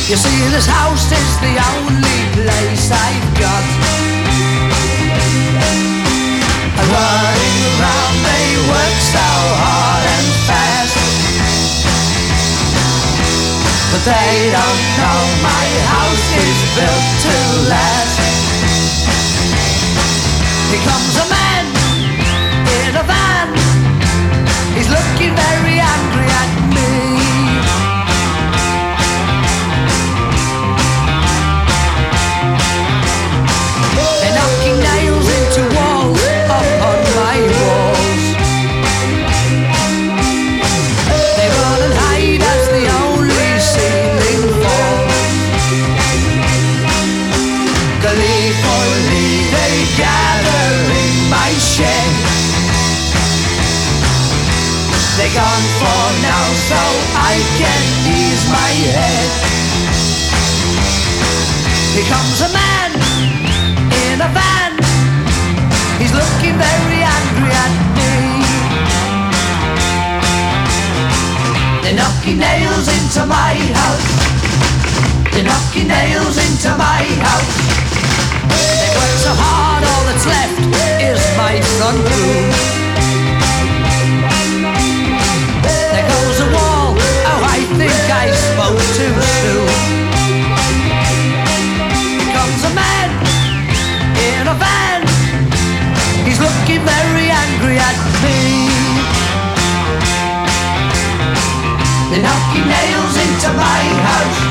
You see, this house is the only place I've got. And running around, they work so hard and fast, but they don't know my house is built to last. Here comes a man in a van. He's looking very angry at me. They're knocking nails into walls upon my walls. They run and hide as the only ceiling falls. Gleefully they gather in my shed. They're gone for now, so I can ease my head. Here comes a man in a van. He's looking very angry at me. They're knocking nails into my house. They're knocking nails into my house. They work so hard, all that's left is my front room. There goes a wall, oh I think I spoke too soon. Here comes a man in a van. He's looking very angry at me. They're knocking nails into my house.